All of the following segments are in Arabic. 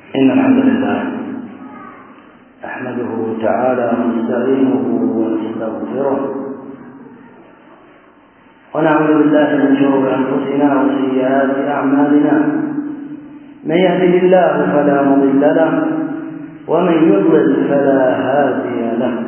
إن الحمد لله أحمده تعالى ونستعينه ونستغفره ونعوذ بالله من شرور أنفسنا وسيئات أعمالنا. من يهده الله فلا مضل له ومن يضلل فلا هادي له،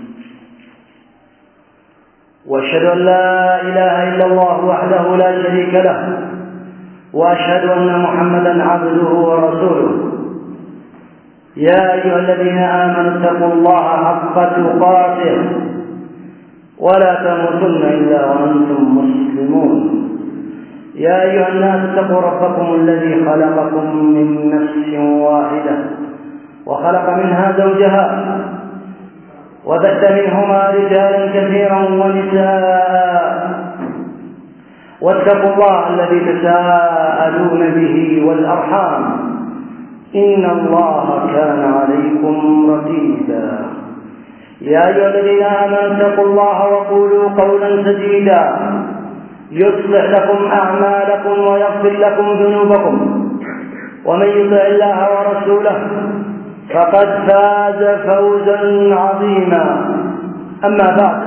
وأشهد أن لا إله إلا الله وحده لا شريك له، وأشهد أن محمدا عبده ورسوله. يا أيها الذين آمنوا اتقوا الله حق تقاته ولا تموتن إلا وأنتم مسلمون. يا أيها الناس اتقوا ربكم الذي خلقكم من نفس واحدة وخلق منها زوجها وبث منهما رجالا كثيرا ونساء، واتقوا الله الذي تساءلون به والأرحام إن الله كان عليكم رقيبا. يا أيها الذين آمنوا اتقوا الله وقولوا قولا سديدا يصلح لكم أعمالكم ويغفر لكم ذنوبكم، ومن يطع الله ورسوله فقد فاز فوزا عظيما. أما بعد،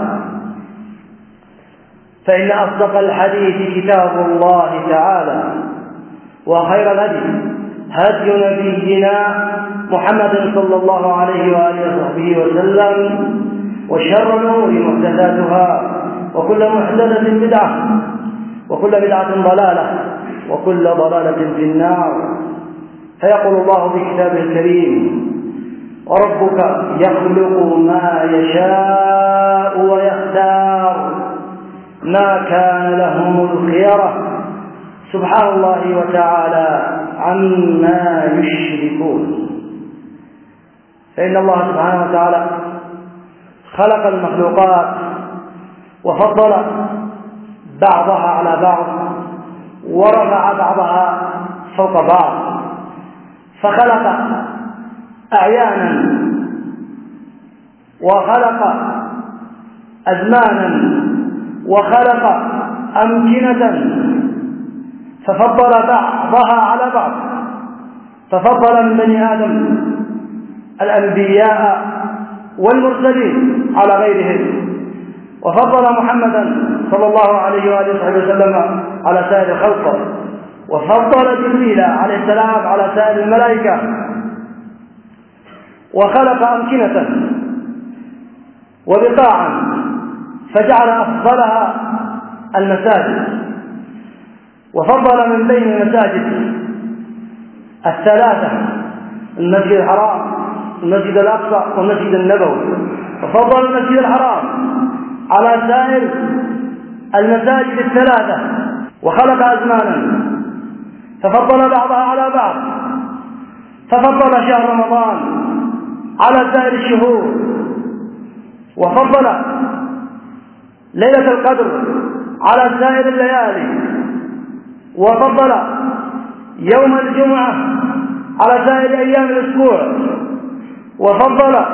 فإن أصدق الحديث كتاب الله تعالى، وخير الهدي هدي نبينا محمد صلى الله عليه وآله وصحبه وسلم، وشر الأمور محدثاتها، وكل محدثة بدعة، وكل بدعة ضلالة، وكل ضلالة في النار. فيقول الله في كتابه الكريم: وربك يخلق ما يشاء ويختار ما كان لهم الخيرة سبحان الله وتعالى عما يشركون. فإن الله سبحانه وتعالى خلق المخلوقات وفضل بعضها على بعض ورفع بعضها فوق بعض، فخلق أعيانا وخلق أزمانا وخلق أمكنة، ففضل بعضها على بعض. ففضل من بني آدم الأنبياء والمرسلين على غيرهم، وفضل محمدا صلى الله عليه وآله وسلم على سائر الخلق، وفضل جبريل عليه السلام على سائر الملائكة، وخلق أمكنة وبقاعا فجعل أفضلها المساجد، وفضل من بين المساجد الثلاثة: المسجد الحرام، المسجد الأقصى، والمسجد النبوي. وفضل المسجد الحرام على سائر المساجد الثلاثة، وخلق أزمانا ففضل بعضها على بعض، ففضل شهر رمضان على سائر الشهور، وفضل ليلة القدر على سائر الليالي، وفضل يوم الجمعة على سائر أيام الأسبوع، وفضل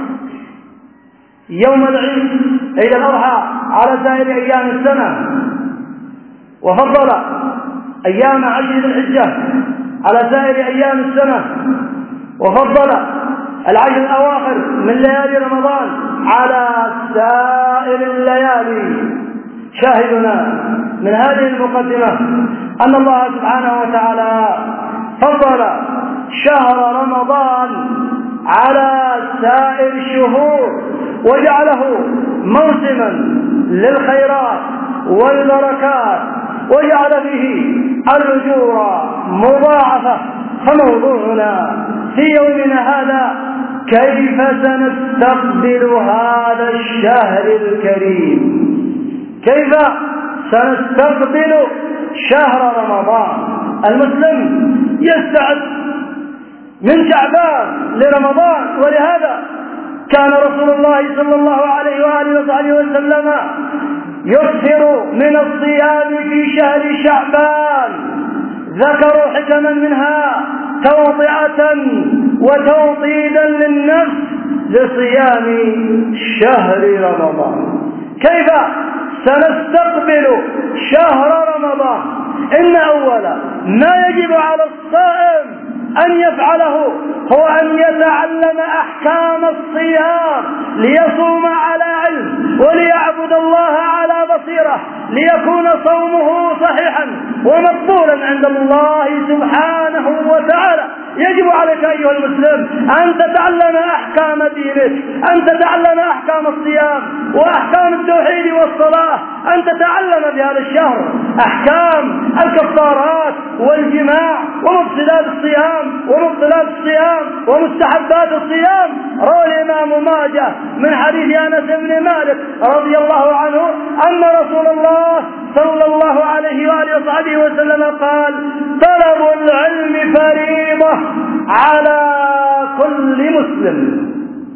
يوم العيد عيد الأضحى على سائر أيام السنة، وفضل أيام عشر ذي الحجة على سائر أيام السنة، وفضل العشر الأواخر من ليالي رمضان على سائر الليالي. شاهدنا من هذه المقدمة أن الله سبحانه وتعالى فضل شهر رمضان على سائر الشهور، وجعله موسما للخيرات والبركات، وجعل فيه الأجور مضاعفة. فموضوعنا في يومنا هذا: كيف سنستقبل هذا الشهر الكريم؟ كيف سنستقبل شهر رمضان؟ المسلم يستعد من شعبان لرمضان، ولهذا كان رسول الله صلى الله عليه وآله وصحبه وسلم يكثر من الصيام في شهر شعبان. ذكروا حكما منها توطئة وتوطيدا للنفس لصيام شهر رمضان. كيف سنستقبل شهر رمضان؟ إن أول ما يجب على الصائم أن يفعله هو أن يتعلم أحكام الصيام ليصوم على علم وليعبد الله على بصيرة ليكون صومه صحيحا ومقبولا عند الله سبحانه وتعالى. يجب عليك أيها المسلم أن تتعلم أحكام دينك، أن تتعلم أحكام الصيام وأحكام التوحيد والصلاة، أن تتعلم بهذا الشهر أحكام الكفارات والجماع ومفسدات الصيام ومستحبات الصيام. روى الإمام ماجه من حديث أنس بن مالك رضي الله عنه أن رسول الله صلى الله عليه وآله وصحبه وسلم قال: طلب العلم فريضة على كل مسلم.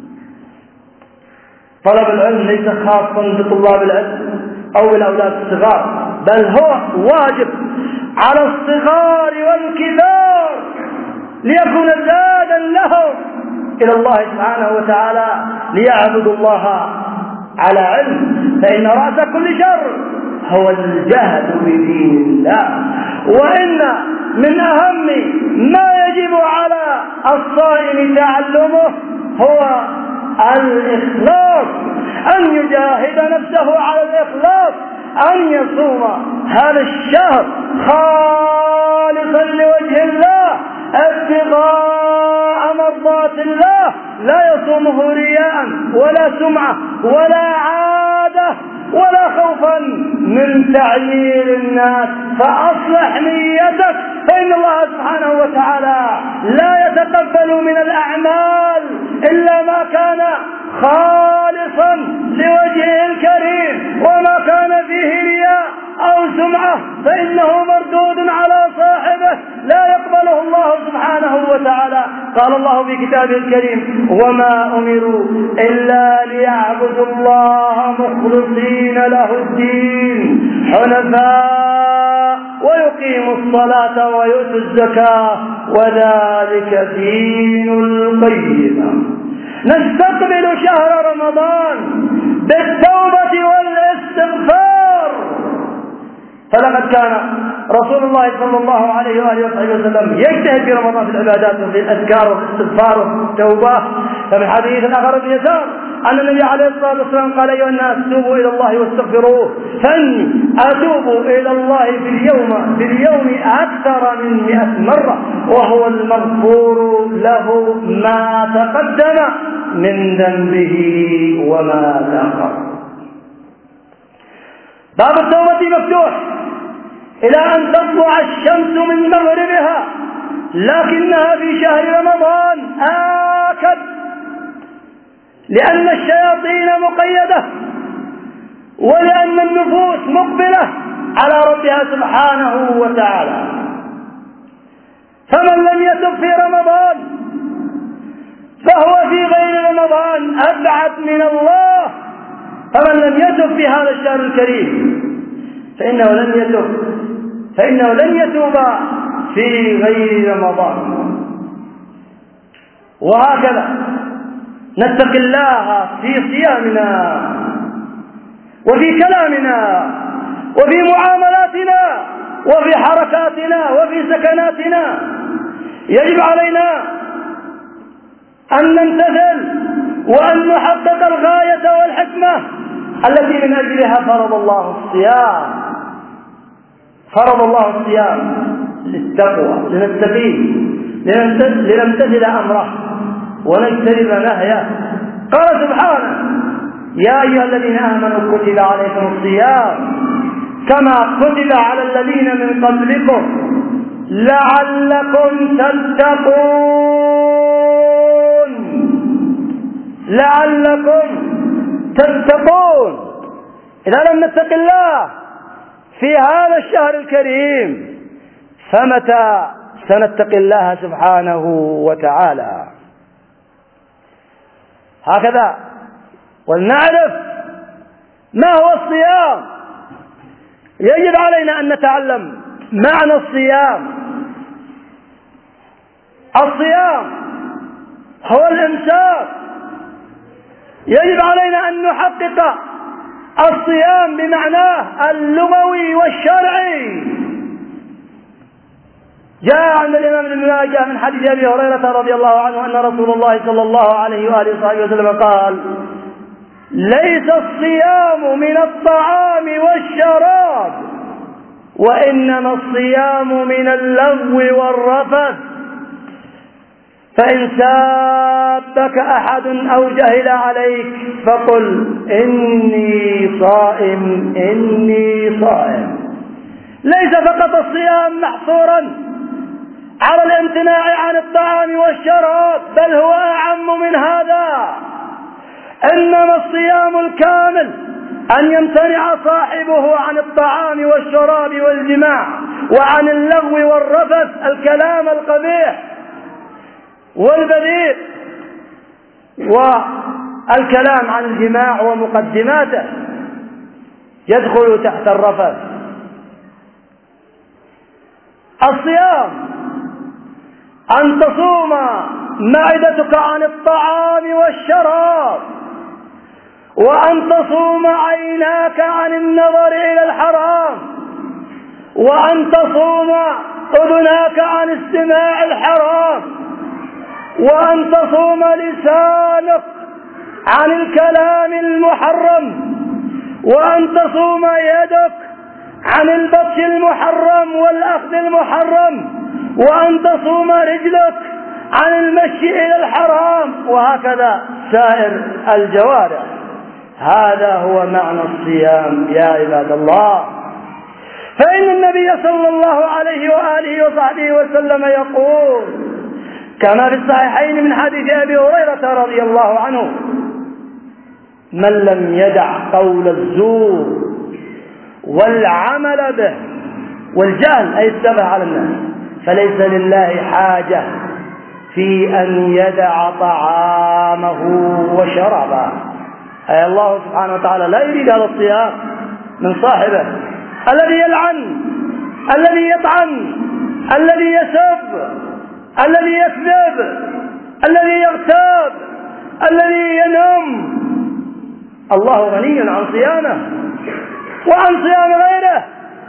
طلب العلم ليس خاصا بطلاب العلم أو بالأولاد الصغار، بل هو واجب على الصغار والكبار ليكون زادا لهم إلى الله سبحانه وتعالى ليعبدوا الله على علم، فإن رأس كل شر هو الجهل بدين الله. وإن من أهم ما يجب على الصائم تعلمه هو الإخلاص، أن يجاهد نفسه على الإخلاص، أن يصوم هذا الشهر خالصا لوجه الله ابتغاء مرضات الله، لا يصومه رياء ولا سمعة ولا عادة ولا خوفا من تعيير الناس. فأصلح نيتك، فإن الله سبحانه وتعالى لا يتقبل من الأعمال إلا ما كان خالصا لوجهه الكريم، وما كان فيه رياء أو سمعة فإنه مردود على صاحبه لا يقبله الله سبحانه وتعالى. قال الله في كتابه الكريم: وما أمروا إلا ليعبدوا الله مخلصين له الدين حنفاء ويقيموا الصلاة ويؤتوا الزكاة وذلك دين القيمة. نستقبل شهر رمضان بالتوبة والاستغفار، فلقد كان رسول الله صلى الله عليه وآله وسلم يجتهد في رمضان في العبادات وفي الأذكار والاستغفار والتوبة. فمن حديث آخر بن يسار أن النبي عليه الصلاة والسلام قال: أيها الناس توبوا إلى الله واستغفروه فإني أتوب إلى الله في اليوم أكثر من 100 مرة وهو المغفور له ما تقدم من ذنبه وما تأخر. باب التوبة مفتوح إلى أن تطلع الشمس من مغربها، لكنها في شهر رمضان آكد، لأن الشياطين مقيدة ولأن النفوس مقبلة على ربها سبحانه وتعالى. فمن لم يتب في رمضان فهو في غير رمضان أبعد من الله. فمن لم يتب في هذا الشهر الكريم فإنه لن يتوب في غير رمضان. وهكذا نتقي الله في صيامنا وفي كلامنا وفي معاملاتنا وفي حركاتنا وفي سكناتنا. يجب علينا أن نمتثل وأن نحقق الغاية والحكمة التي من أجلها فرض الله الصيام للتقوى، لنتقيه، لنمتثل أمره ونجتنب نهيه. قال سبحانه: يا أيها الذين آمنوا كتب عليكم الصيام كما كتب على الذين من قبلكم لعلكم تتقون. إذا لم نتق الله في هذا الشهر الكريم فمتى سنتقي الله سبحانه وتعالى؟ هكذا ولنعرف ما هو الصيام. يجب علينا أن نتعلم معنى الصيام. الصيام هو الإمساك. يجب علينا أن نحقق الصيام بمعناه اللغوي والشرعي. جاء عند الإمام ابن ماجه من حديث أبي هريرة رضي الله عنه أن رسول الله صلى الله عليه وآله وصحبه وسلم قال: ليس الصيام من الطعام والشراب، وإنما الصيام من اللغو والرفث. فإن سابك أحد أو جهل عليك فقل: إني صائم إني صائم. ليس فقط الصيام محصورا على الامتناع عن الطعام والشراب، بل هو أعم من هذا. إنما الصيام الكامل أن يمتنع صاحبه عن الطعام والشراب والجماع وعن اللغو والرفث، الكلام القبيح والبذيء، والكلام عن الجماع ومقدماته يدخل تحت الرفث. الصيام أن تصوم معدتك عن الطعام والشراب، وأن تصوم عيناك عن النظر إلى الحرام، وأن تصوم أذناك عن استماع الحرام، وأن تصوم لسانك عن الكلام المحرم، وأن تصوم يدك عن البطش المحرم والأخذ المحرم، وأن تصوم رجلك عن المشي إلى الحرام، وهكذا سائر الجوارح. هذا هو معنى الصيام يا عباد الله. فإن النبي صلى الله عليه وآله وصحبه وسلم يقول كما في الصحيحين من حديث أبي هريرة رضي الله عنه: من لم يدع قول الزور والعمل به والجهل أي السبع على الناس فليس لله حاجة في أن يدع طعامه وشرابه. أي الله سبحانه وتعالى لا يريد هذا الصيام من صاحبه الذي يلعن، الذي يطعن، الذي يسب، الذي يكذب، الذي يغتاب، الذي ينم. الله غني عن صيامه وعن صيام غيره،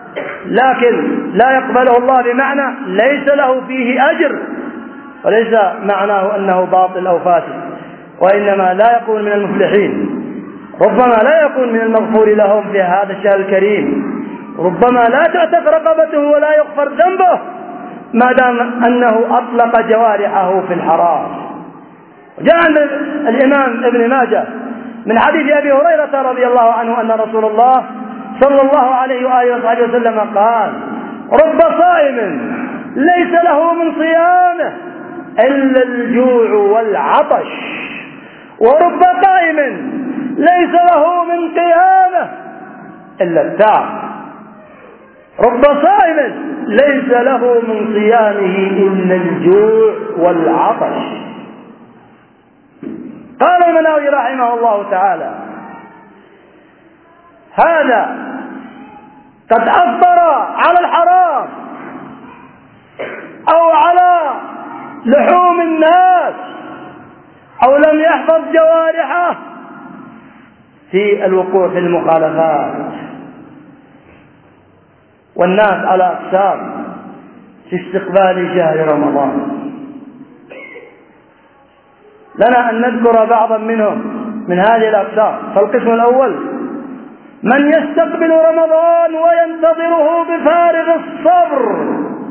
لكن لا يقبله الله بمعنى ليس له فيه أجر، وليس معناه أنه باطل أو فاسد، وإنما لا يكون من المفلحين. ربما لا يكون من المغفور لهم في هذا الشهر الكريم، ربما لا تعتق رقبته ولا يغفر ذنبه ما دام أنه أطلق جوارحه في الحرام. جاء عند الإمام ابن ماجه من حديث أبي هريرة رضي الله عنه أن رسول الله صلى الله عليه وآله وصحبه وسلم قال: رب صائم ليس له من صيامه إلا الجوع والعطش، ورب قائم ليس له من قيامه إلا التعب. رب صائم ليس له من صيامه إلا الجوع والعطش. قال المناوي رحمه الله تعالى: هذا قد أفطر على الحرام أو على لحوم الناس أو لم يحفظ جوارحه في الوقوع في المخالفات. والناس على أقسام في استقبال شهر رمضان. لنا أن نذكر بعضا منهم من هذه الأقسام. فالقسم الأول: من يستقبل رمضان وينتظره بفارغ الصبر،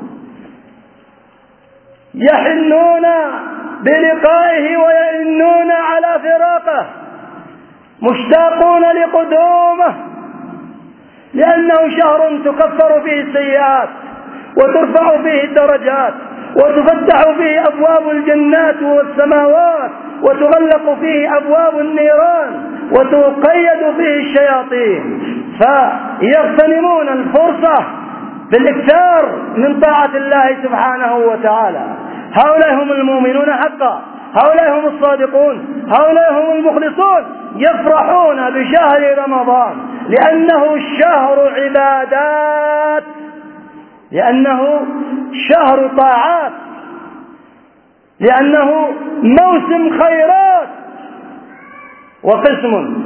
يحنون بلقائه ويئنون على فراقه، مشتاقون لقدومه، لأنه شهر تكفر فيه السيئات وترفع فيه الدرجات وتفتح فيه أبواب الجنات والسماوات وتغلق فيه أبواب النيران وتقيد فيه الشياطين، فيغتنمون الفرصة بالإكثار من طاعة الله سبحانه وتعالى. هؤلاء هم المؤمنون حقا، هؤلاء هم الصادقون، هؤلاء هم المخلصون، يفرحون بشهر رمضان لأنه شهر عبادات، لأنه شهر طاعات، لأنه موسم خيرات. وقسم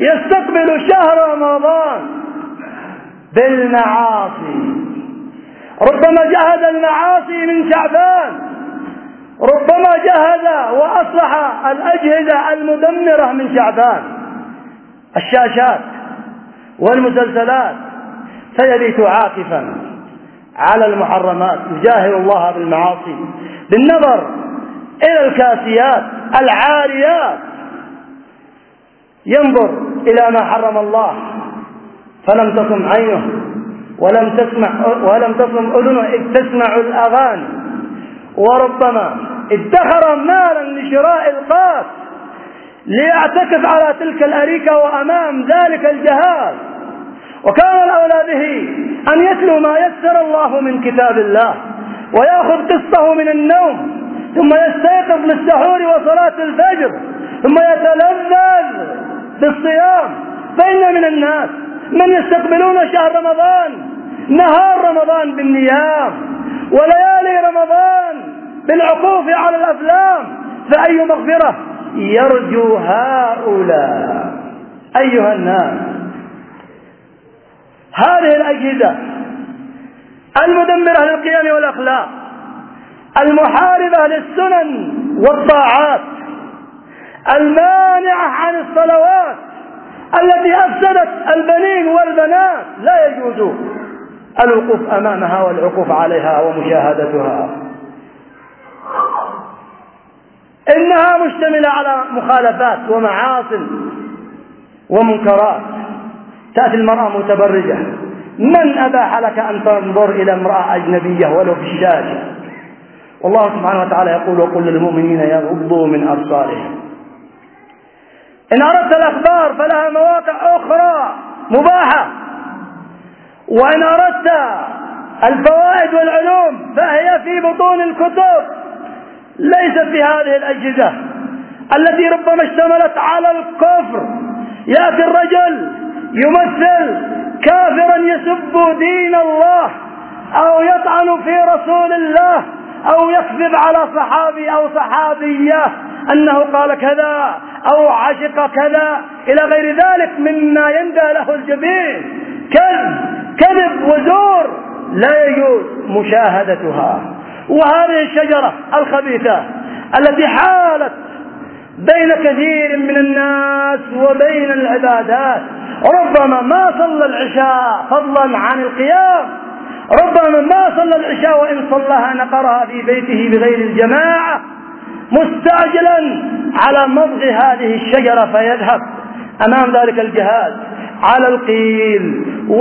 يستقبل شهر رمضان بالمعاصي ربما جهز المعاصي من شعبان، ربما جهز وأصلح الأجهزة المدمرة من شعبان، الشاشات والمسلسلات، فيبيت عاكفا على المحرمات يجاهر الله بالمعاصي بالنظر إلى الكاسيات العاريات، ينظر إلى ما حرم الله فلم تصم عينه ولم تصم أذنه إذ تسمع الأغاني، وربما ادخر مالا لشراء القاس ليعتكف على تلك الأريكة وأمام ذلك الجهاز، وكان الأولى به أن يتلو ما يسر الله من كتاب الله ويأخذ قسطه من النوم، ثم يستيقظ للسحور وصلاة الفجر، ثم يتلذذ بالصيام. فإن من الناس من يستقبلون شهر رمضان نهار رمضان بالنيام وليالي رمضان بالعكوف على الأفلام، فأي مغفرة يرجو هؤلاء؟ أيها الناس، هذه الأجهزة المدمرة للقيم والأخلاق، المحاربة للسنن والطاعات، المانعة عن الصلوات، التي أفسدت البنين والبنات، لا يجوز الوقوف أمامها والعكوف عليها ومشاهدتها. إنها مشتملة على مخالفات ومعاصي ومنكرات. تأتي المرأة متبرجة، من أباح لك أن تنظر إلى امرأة أجنبية ولو في الشاشة؟ والله سبحانه وتعالى يقول: وقل للمؤمنين يغضوا من أبصارهم. إن أردت الأخبار فلها مواقع أخرى مباحة، وإن أردت الفوائد والعلوم فهي في بطون الكتب، ليست في هذه الأجهزة التي ربما اشتملت على الكفر. يأتي الرجل يمثل كافرا يسب دين الله أو يطعن في رسول الله أو يكذب على صحابي أو صحابية أنه قال كذا أو عشق كذا إلى غير ذلك مما يندى له الجبين، كذب وزور، لا يجوز مشاهدتها. وهذه الشجرة الخبيثة التي حالت بين كثير من الناس وبين العبادات، ربما ما صلى العشاء فضلا عن القيام، ربما ما صلى العشاء وإن صلىها نقرها في بيته بغير الجماعة، مستعجلا على مضغ هذه الشجرة فيذهب أمام ذلك الجهاز على القيل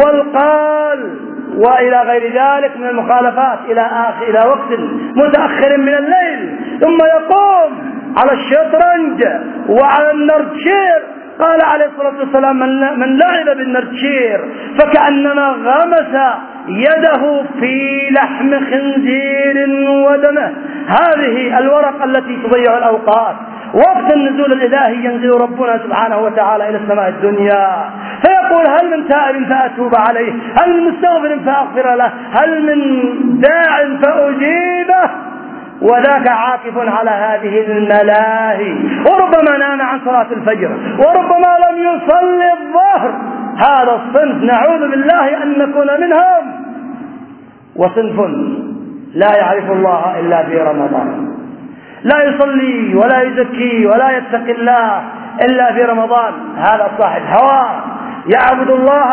والقال وإلى غير ذلك من المخالفات إلى وقت متأخر من الليل، ثم يقوم على الشطرنج وعلى النردشير. قال عليه الصلاة والسلام: من لعب بالنردشير فكأنما غمس يده في لحم خنزير ودمه. هذه الورق التي تضيع الأوقات. وقت النزول الإلهي ينزل ربنا سبحانه وتعالى إلى السماء الدنيا فيقول: هل من تائب فأتوب عليه، هل من مستغفر فأغفر له، هل من داع فأجيبه. وذاك عاكف على هذه الملاهي، وربما نام عن صلاة الفجر، وربما لم يصلي الظهر. هذا الصنف نعوذ بالله أن نكون منهم. وصنف لا يعرف الله إلا في رمضان، لا يصلي ولا يزكي ولا يتقي الله إلا في رمضان. هذا صاحب هوى يعبد الله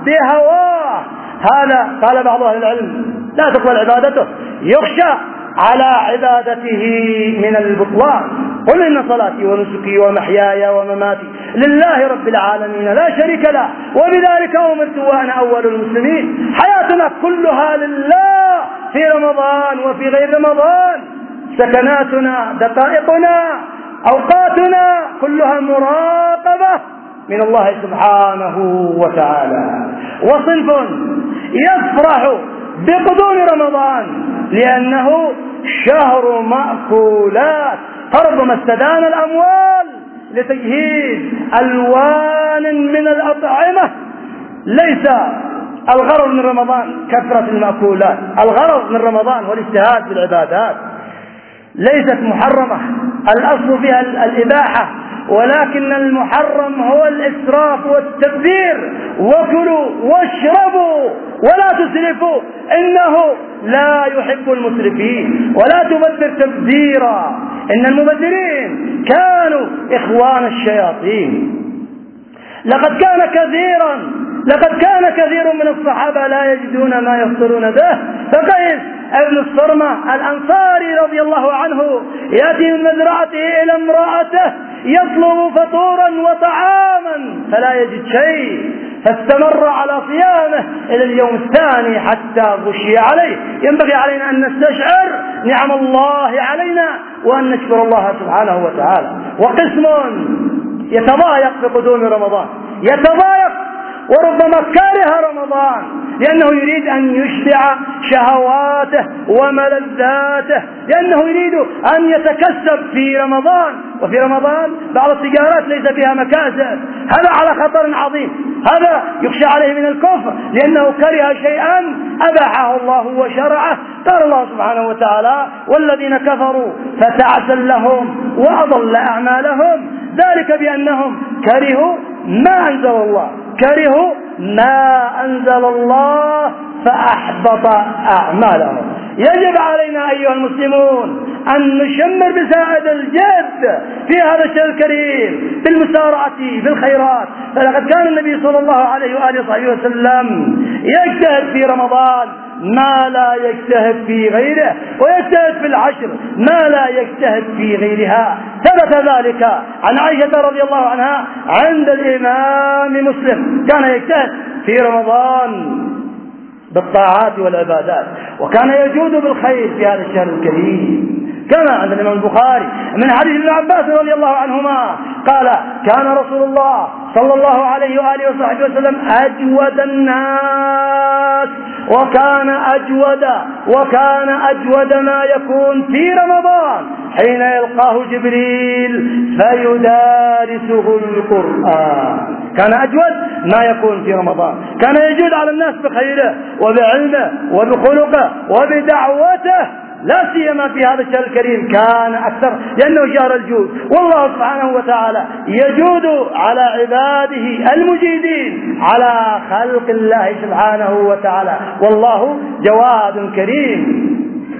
بهواه. هذا قال بعض أهل العلم لا تقبل عبادته، يخشى على عبادته من البطلان. قل إن صلاتي ونسكي ومحياي ومماتي لله رب العالمين لا شريك له وبذلك أمرت وأنا أول المسلمين. حياتنا كلها لله في رمضان وفي غير رمضان، سكناتنا، دقائقنا، أوقاتنا كلها مراقبة من الله سبحانه وتعالى. وصنف يفرح بقدوم رمضان لأنه شهر مأكولات، فربما استدان الأموال لتجهيز ألوان من الأطعمة. ليس الغرض من رمضان كثرة المأكولات، الغرض من رمضان والاجتهاد في العبادات. ليست محرمة، الأصل فيها الإباحة، ولكن المحرم هو الإسراف والتبذير. وكلوا واشربوا ولا تسرفوا إنه لا يحب المسرفين، ولا تبذر تبذيرا إن المبذرين كانوا إخوان الشياطين. لقد كان كثير من الصحابة لا يجدون ما يفطرون به، فقيس ابن الصرمة الأنصاري رضي الله عنه يأتي من مزرعته إلى امرأته يطلب فطورا وطعاما فلا يجد شيء، فاستمر على صيامه إلى اليوم الثاني حتى غشي عليه. ينبغي علينا أن نستشعر نعم الله علينا وأن نشكر الله سبحانه وتعالى. وقسم يتضايق بقدوم رمضان، يتضايق وربما كره رمضان لأنه يريد أن يشبع شهواته وملذاته، لأنه يريد أن يتكسب في رمضان. وفي رمضان بعض التجارات ليس فيها مكاسب، هذا على خطر عظيم، هذا يخشى عليه من الكفر لأنه كره شيئا أباحه الله وشرعه. قال الله سبحانه وتعالى: والذين كفروا فتعسا لهم وأضل أعمالهم ذلك بأنهم كرهوا ما أنزل الله فأحبط أعمالهم. يجب علينا أيها المسلمون أن نشمر بساعد الجد في هذا الشهر الكريم بالمسارعة في الخيرات. فلقد كان النبي صلى الله عليه وآله وصحبه وسلم يجتهد في رمضان ما لا يجتهد في غيره، ويجتهد في العشر ما لا يجتهد في غيرها. ثبت ذلك عن عائشة رضي الله عنها عند الإمام مسلم، كان يجتهد في رمضان بالطاعات والعبادات، وكان يجود بالخير في هذا الشهر الكريم. كما عند الإمام البخاري من حديث ابن عباس رضي الله عنهما قال: كان رسول الله صلى الله عليه وآله وصحبه وسلم أجود الناس، وكان أجود ما يكون في رمضان حين يلقاه جبريل فيدارسه القرآن. كان أجود ما يكون في رمضان، كان يجود على الناس بخيره وبعلمه وبخلقه وبدعوته، لا سيما في هذا الشهر الكريم كان أكثر لأنه شهر الجود. والله سبحانه وتعالى يجود على عباده المجيدين على خلق الله سبحانه وتعالى، والله جواد كريم.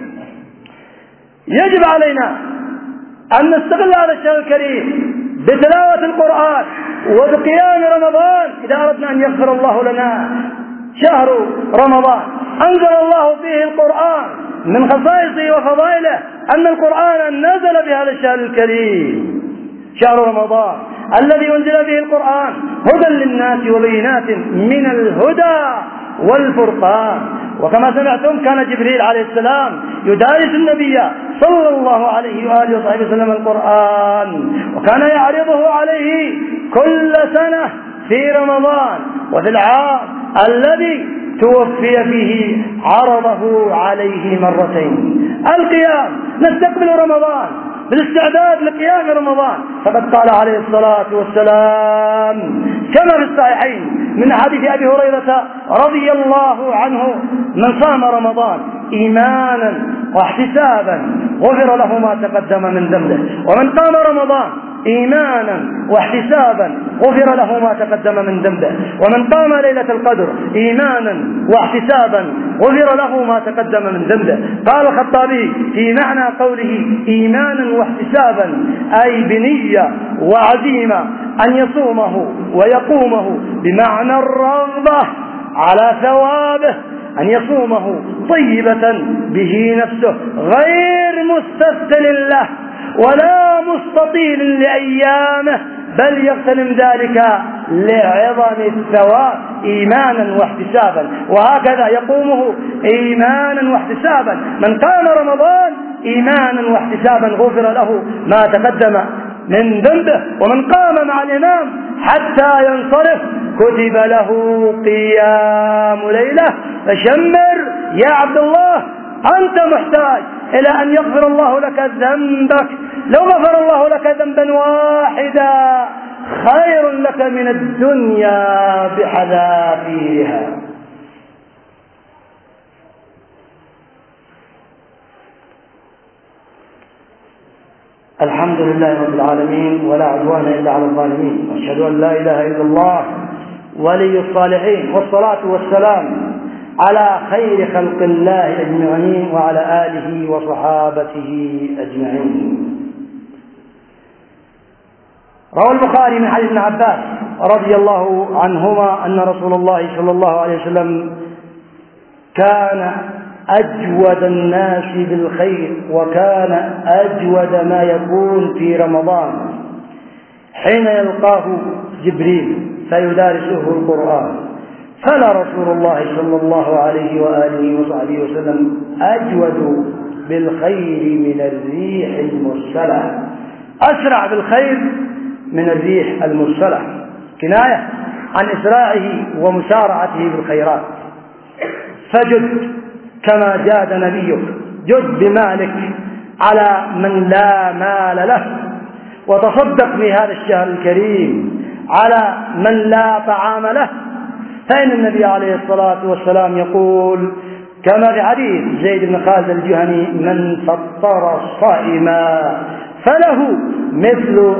يجب علينا أن نستغل هذا الشهر الكريم بتلاوة القرآن وبقيام رمضان إذا أردنا أن يغفر الله لنا. شهر رمضان أنزل الله فيه القرآن، من خصائصه وفضائله أن القرآن نزل في هذا الشهر الكريم شهر رمضان الذي أنزل فيه القرآن هدى للناس وبينات من الهدى والفرقان. وكما سمعتم كان جبريل عليه السلام يدارس النبي صلى الله عليه وآله وصحبه وسلم القرآن، وكان يعرضه عليه كل سنة في رمضان، وفي العام الذي توفي فيه عرضه عليه مرتين. القيام، نستقبل رمضان بالاستعداد لقيام رمضان، فقد قال عليه الصلاة والسلام كما في الصحيحين من حديث أبي هريرة رضي الله عنه: من صام رمضان إيمانا واحتسابا غفر له ما تقدم من ذنبه، ومن قام رمضان إيمانا واحتسابا غفر له ما تقدم من ذنبه، ومن قام ليلة القدر إيمانا واحتسابا غفر له ما تقدم من ذنبه. قال الخطابي في معنى قوله إيمانا واحتسابا أي بنية وعزيمة أن يصومه ويقومه بمعنى الرغبة على ثوابه، أن يصومه طيبة به نفسه غير مستثقل له ولا مستطيل لأيامه، بل يغتنم ذلك لعظم الثواب إيمانا واحتسابا، وهكذا يقومه إيمانا واحتسابا. من قام رمضان إيمانا واحتسابا غفر له ما تقدم من ذنبه، ومن قام مع الإمام حتى ينصرف كتب له قيام ليلة. فشمر يا عبد الله، أنت محتاج إلى أن يغفر الله لك ذنبك. لو غفر الله لك ذنبا واحدا خير لك من الدنيا بحذافيرها. الحمد لله رب العالمين، ولا عدوان إلا على الظالمين، وأشهد أن لا إله إلا الله ولي الصالحين، والصلاة والسلام على خير خلق الله أجمعين وعلى آله وصحابته أجمعين. روى البخاري من حديث ابن عباس رضي الله عنهما أن رسول الله صلى الله عليه وسلم كان أجود الناس بالخير، وكان أجود ما يكون في رمضان حين يلقاه جبريل فيدارسه القرآن. فلا رسول الله صلى الله عليه وآله وصحبه وسلم أجود بالخير من الريح المرسلة، أسرع بالخير من الريح المرسلة، كناية عن إسراعه ومسارعته بالخيرات. فجد كما جاد نبيك، جد بمالك على من لا مال له، وتصدق في هذا الشهر الكريم على من لا طعام له. فإن النبي عليه الصلاة والسلام يقول كما في حديث زيد بن خالد الجهني: من فطر صائما فله مثل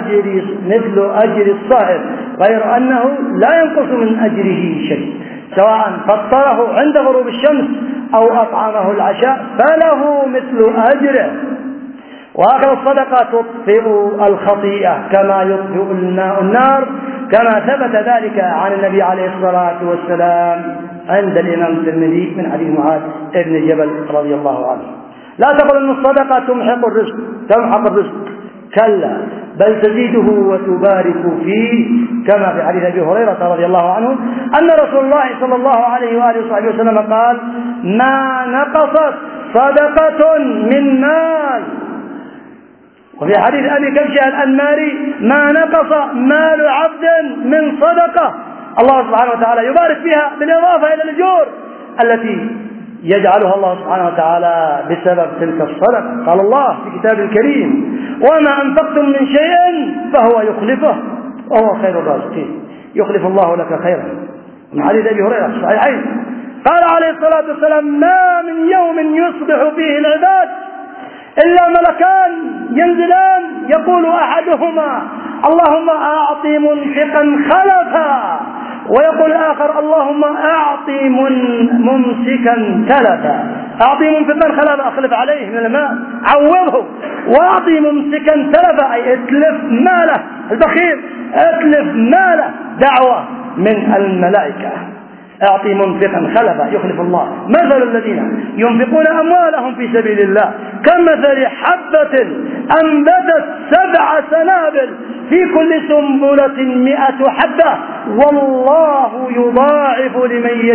أجر الصائم، غير أنه لا ينقص من أجره شيء، سواء فطره عند غروب الشمس أو أطعمه العشاء فله مثل أجره. وهكذا الصدقة تطفئ الخطيئة كما يطفئ الماء النار، كما ثبت ذلك عن النبي عليه الصلاة والسلام عند الإمام الترمذي من حديث معاذ بن جبل رضي الله عنه. لا تقل أن الصدقة تمحق الرزق، كلا، بل تزيده وتبارك فيه، كما في حديث أبي هريرة رضي الله عنه أن رسول الله صلى الله عليه وآله وصحبه وسلم قال: ما نقصت صدقة من مال. وفي حديث أبي كبشة الأنماري: ما نقص مال عبد من صدقة الله سبحانه وتعالى يبارك فيها، بالإضافة إلى الأجور التي يجعلها الله سبحانه وتعالى بسبب تلك الصدقة. قال الله في كتابه الكريم: وما أنفقتم من شيء فهو يخلفه وهو خير الرازقين. يخلف الله لك خيرا. من حديث أبي هريرة في الصحيحين قال عليه الصلاة والسلام: ما من يوم يصبح فيه العباد إلا ملكان ينزلان يقول أحدهما: اللهم أعطي منفقا خلفا، ويقول الآخر: اللهم أعطي ممسكا تلفا. أعطي منفقا خلفا، أخلف عليه من الماء، عوضه. وأعطي ممسكا تلفا، أي اتلف ماله، البخيل اتلف ماله، دعوة من الملائكة. أعطي منفقا خلفا، يخلف الله. مثل الذين ينفقون أموالهم في سبيل الله كمثل حبة أنبتت 7 سنابل في كل سنبلة 100 حبة، والله يضاعف لمن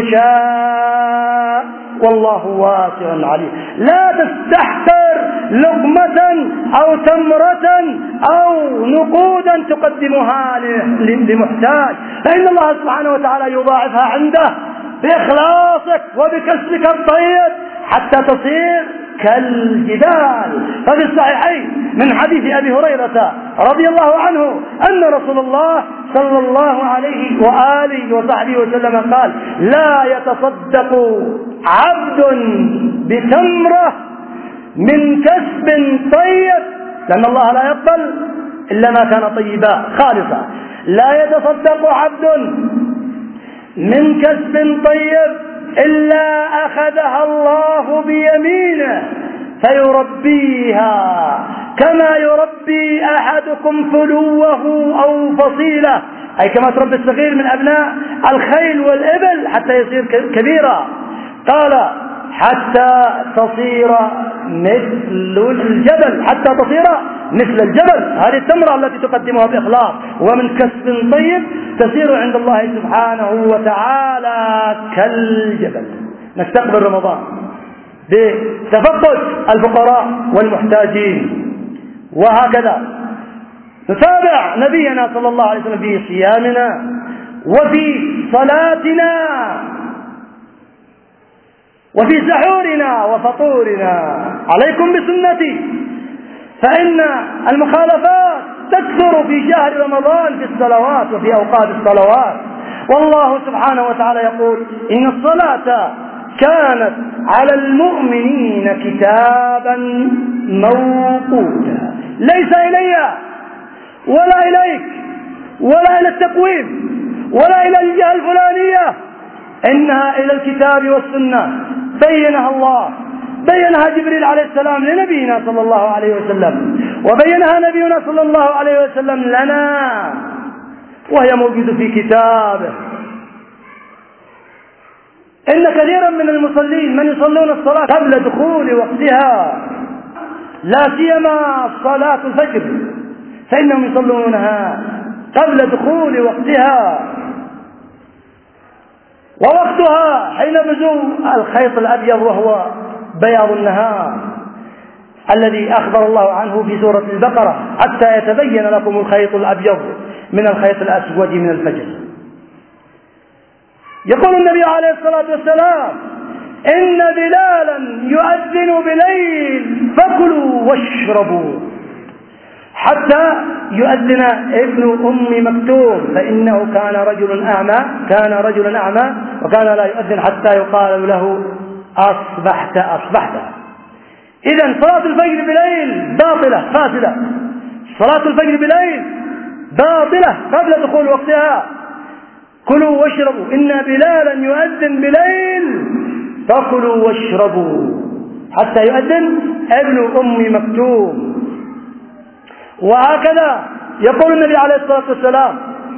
يشاء والله واسع عليم. لا تستحقر لقمة أو تمرة أو نقودا تقدمها لمحتاج، فإن الله سبحانه وتعالى يضاعفها عنده بإخلاصك وبكسبك الطيب حتى تصير كالجبال. ففي الصحيحين من حديث أبي هريرة رضي الله عنه أن رسول الله صلى الله عليه وآله وصحبه وسلم قال: لا يتصدق عبد بتمرة من كسب طيب، لأن الله لا يقبل إلا ما كان طيبا خالصا. لا يتصدق عبد من كسب طيب إلا أخذها الله بيمينه فيربيها كما يربي أحدكم فلوه أو فصيلة، أي كما تربي الصغير من أبناء الخيل والإبل حتى يصير كبيرا. قال: حتى تصير مثل الجبل، حتى تصير مثل الجبل. هذه التمرة التي تقدمها بإخلاص ومن كسب طيب تصير عند الله سبحانه وتعالى كالجبل. نستقبل رمضان بتفقد الفقراء والمحتاجين، وهكذا نتابع نبينا صلى الله عليه وسلم في صيامنا وفي صلاتنا وفي سحورنا وفطورنا. عليكم بسنتي، فإن المخالفات تكثر في شهر رمضان في الصلوات وفي أوقات الصلوات. والله سبحانه وتعالى يقول: إن الصلاة كانت على المؤمنين كتابا موقوتا. ليس إلي ولا إليك ولا إلى التقويم ولا إلى الجهة الفلانية، إنها إلى الكتاب والسنة بينها الله، بينها جبريل عليه السلام لنبينا صلى الله عليه وسلم، وبينها نبينا صلى الله عليه وسلم لنا، وهي موجودة في كتابه. إن كثيرا من المصلين من يصلون الصلاة قبل دخول وقتها، لا سيما صلاة الفجر، فإنهم يصلونها قبل دخول وقتها، ووقتها حين بزوغ الخيط الأبيض وهو بياض النهار الذي أخبر الله عنه في سورة البقرة: حتى يتبين لكم الخيط الأبيض من الخيط الأسود من الفجر. يقول النبي عليه الصلاة والسلام: إن بلالا يؤذن بليل فكلوا واشربوا حتى يؤذن ابن أم مكتوم، فإنه كان رجل أعمى وكان لا يؤذن حتى يقال له أصبحت. إذن صلاة الفجر بليل باطلة فاسدة، صلاة الفجر بليل باطلة قبل دخول وقتها. كلوا واشربوا، إن بلالا يؤذن بليل فكلوا واشربوا حتى يؤذن ابن أم مكتوم. وهكذا يقول النبي عليه الصلاة والسلام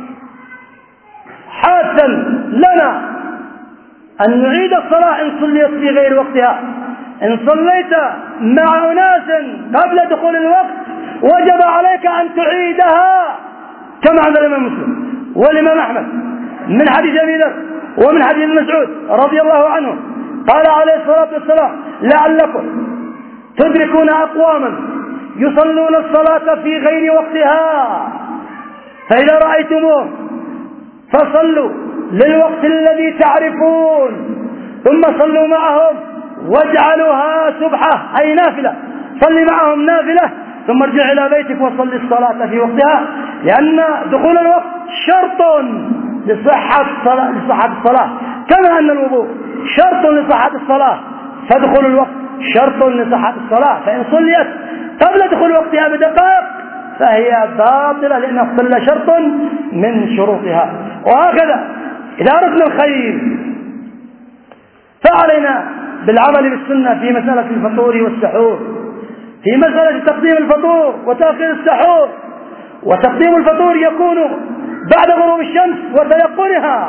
حاثا لنا أن نعيد الصلاة إن صليت في غير وقتها. إن صليت مع أناس قبل دخول الوقت وجب عليك أن تعيدها، كما عند الإمام مسلم والإمام أحمد من حديث أبي ذر ومن حديث مسعود رضي الله عنه قال عليه الصلاة والسلام: لعلكم تدركون أقواما يصلون الصلاة في غير وقتها، فإذا رأيتموهم فصلوا للوقت الذي تعرفون، ثم صلوا معهم واجعلوها سبحة أي نافلة، صل معهم نافلة ثم ارجع إلى بيتك وصل الصلاة في وقتها، لأن دخول الوقت شرط لصحة الصلاة، كما أن الوضوء شرط لصحة الصلاة، فدخول الوقت شرط لصحة الصلاة. فإن صليت قبل دخول وقتها بدقائق فهي باطلة، لأنها صلى شرط من شروطها. وهكذا إذا أردنا الخير فعلينا بالعمل بالسنة في مسألة الفطور والسحور، في مسألة تقديم الفطور وتأخير السحور. وتقديم الفطور يكون بعد غروب الشمس وتيقنها،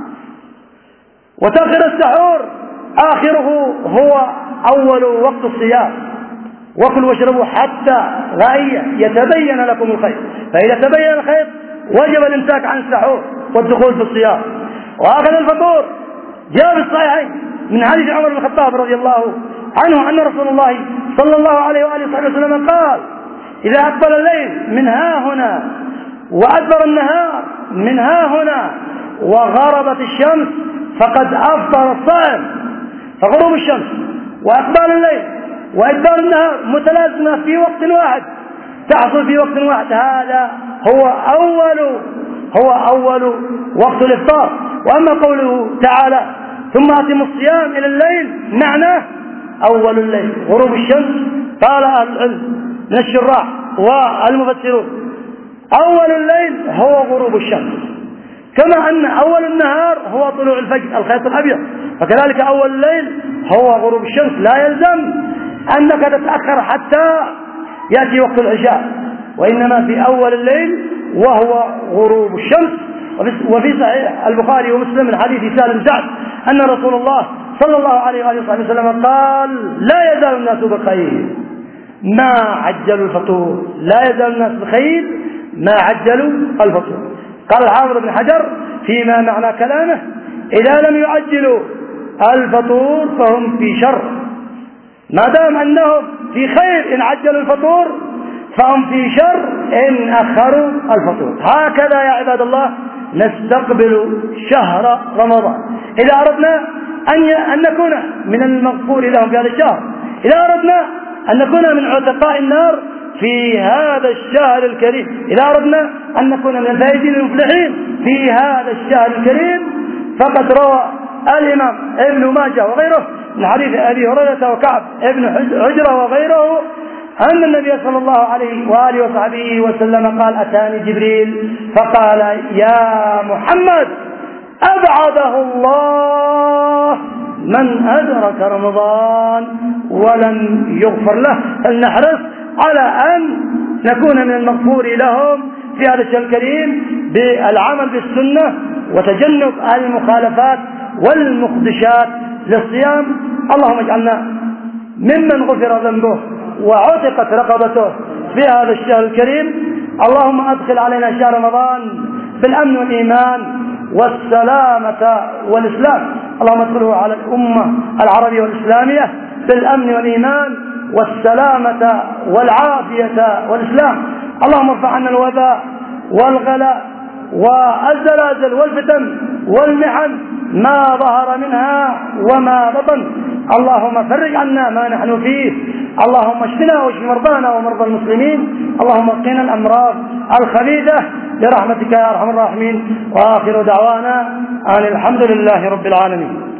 وتأخير السحور آخره هو أول وقت الصيام. وكلوا واشربوا حتى يتبين لكم الخيط، فإذا تبين الخيط وجب الامساك عن السحور والدخول في الصيام. وهكذا الفطور جاء في الصحيحين من حديث عمر بن الخطاب رضي الله عنه أن رسول الله صلى الله عليه وآله وسلم قال: إذا أقبل الليل من ها هنا وأدبر النهار من ها هنا وغربت الشمس فقد أفطر الصائم. فغروب الشمس وأقبال الليل وإدبار النهار متلازمة في وقت واحد، تحصل في وقت واحد، هذا هو أول وقت الإفطار. وأما قوله تعالى: ثم أتموا الصيام إلى الليل، معناه أول الليل غروب الشمس. قال أهل العلم من الشراح والمفسرون: أول الليل هو غروب الشمس، كما أن أول النهار هو طلوع الفجر الخيط الأبيض، فكذلك أول الليل هو غروب الشمس. لا يلزم أنك تتأخر حتى يأتي وقت العشاء، وإنما في أول الليل وهو غروب الشمس. وفي صحيح البخاري ومسلم من حديث سالم بن سعد أن رسول الله صلى الله عليه وآله وسلم قال: لا يزال الناس بخير ما عجلوا الفطور، لا يزال الناس بخير ما عجلوا الفطور. قال الحافظ ابن حجر فيما معنى كلامه: إذا لم يعجلوا الفطور فهم في شر، ما دام أنهم في خير إن عجلوا الفطور فهم في شر إن أخروا الفطور. هكذا يا عباد الله نستقبل شهر رمضان. إذا أردنا أن نكون من المغفور لهم في هذا الشهر، إذا أردنا أن نكون من عتقاء النار في هذا الشهر الكريم، إذا أردنا أن نكون من الفائزين المفلحين في هذا الشهر الكريم، فقد روى الإمام ابن ماجه وغيره من حديث أبي هريرة وكعب ابن عجرة وغيره أن النبي صلى الله عليه وآله وصحبه وسلم قال: أتاني جبريل فقال: يا محمد أبعده الله من أدرك رمضان ولم يغفر له. فلنحرص على أن نكون من المغفور لهم في هذا الشهر الكريم بالعمل بالسنة وتجنب المخالفات والمخدشات للصيام. اللهم اجعلنا ممن غفر ذنبه وعتقت رقبته في هذا الشهر الكريم. اللهم أدخل علينا شهر رمضان بالأمن والإيمان والسلامة والإسلام. اللهم ادخله على الأمة العربية والإسلامية بالأمن والإيمان والسلامة والعافية والإسلام. اللهم ارفع عنا الوباء والغلاء والزلازل والفتن والمحن ما ظهر منها وما بطن. اللهم فرج عنا ما نحن فيه. اللهم اشفنا واشف مرضانا ومرضى المسلمين. اللهم قنا الأمراض الخبيثة برحمتك يا أرحم الراحمين. وآخر دعوانا أن الحمد لله رب العالمين.